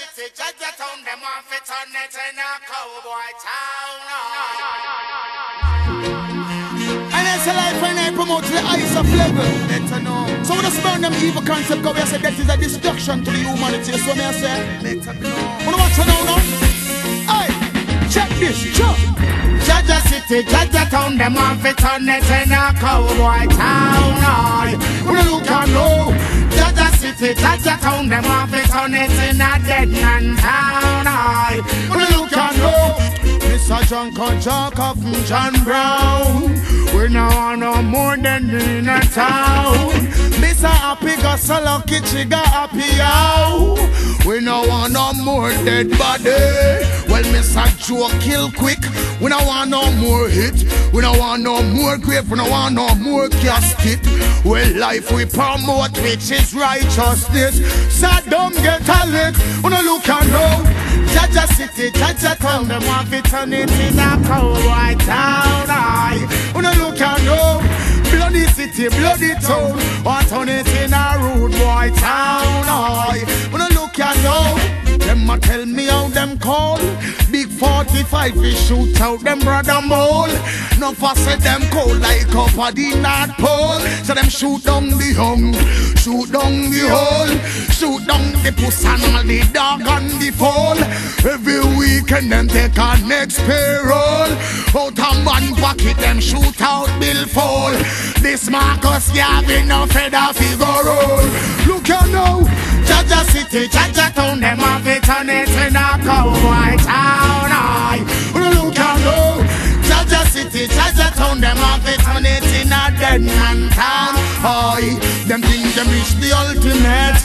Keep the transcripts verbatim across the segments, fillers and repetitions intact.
City, Jaja Town, them off it on it in a cowboy town. And it's a life when I promote to the highest of level. Better know. So when I burn them evil concept, go, I say that is a destruction to the humanity. So me I say, better know. Wanna watch it now, now? Hey, check this, check. Jaja City, Jaja Town, them off it on it in a cowboy town. Wanna look and know. Jaja City, Jaja Town, them off it on it in a dead man town. Wanna look and know. Mister John Jacob from John Brown. We no want no more than in a town. Mister Happy got so lucky, she got happy out. We no want no more dead body. Well, Mister Joe kill quick. We no want no more hit. We no want no more grave. We no want no more casket. Well, life we promote, which is righteousness. So don't get a lick. We no look and know. Jaja City, Jaja Town, them want it on it in a cowboy town. We no look and know. Bloody city, bloody town, want on it in a rude boy town. We no look and know. Them a tell me how them call. Big forty-five we shoot out them brother mole. No fuss say them cold like up at the North Pole. So them shoot down the hung, shoot down the hole, shoot down the puss and all the dog and the foal. Every weekend them take a next payroll. Out a man pocket them shoot out bill fall. This Marcus Garvey no feather figure roll. Look you now, Jaja City, Jaja Town, them have it on it in a cowboy town. Look you now, Jaja City, Jaja Town, them have it on it in a dead man town. Aye, them think them reach the ultimate,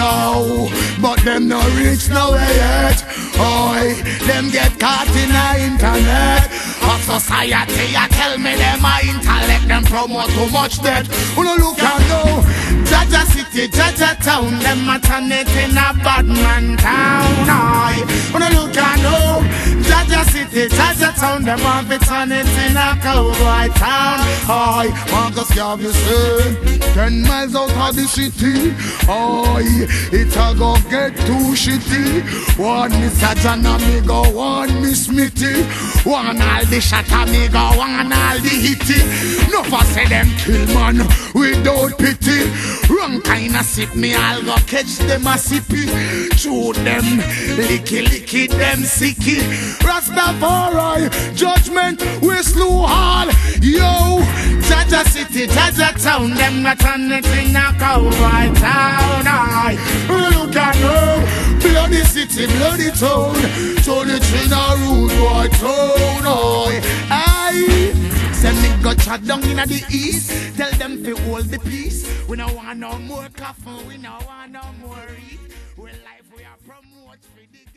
yo, but them no reach nowhere yet. Aye, them get caught in the internet. A society, I tell me them a intellect, them promote too much debt. Wanna look and know, Jaja City, Jaja Town, them a turn it in a bad man town. Aye, wanna look and know, Jaja City, Jaja Town, them a be turn it in a cowboy town. Aye, Marcus Garvey say, ten miles out of the city. Aye, it a go get too shitty. One Mister John and me go, one Miss Smithy. One all the shot and me go, one all the hitty. No for say them kill man without pity. Wrong kind of sip me, I'll go catch them a sippy. Shoot them, licky licky them sicky. Rastafari, judgment, we slew all. Yo, Jaja City, Jaja Town, them not on it in a cowboy town. Aye, look at no, bloody city, bloody town. So the train a rude boy town. Aye, aye. Send me go chat down in the east. Tell them to hold the peace. We no want no more coffee, we no want no more eat. We life we are promote for the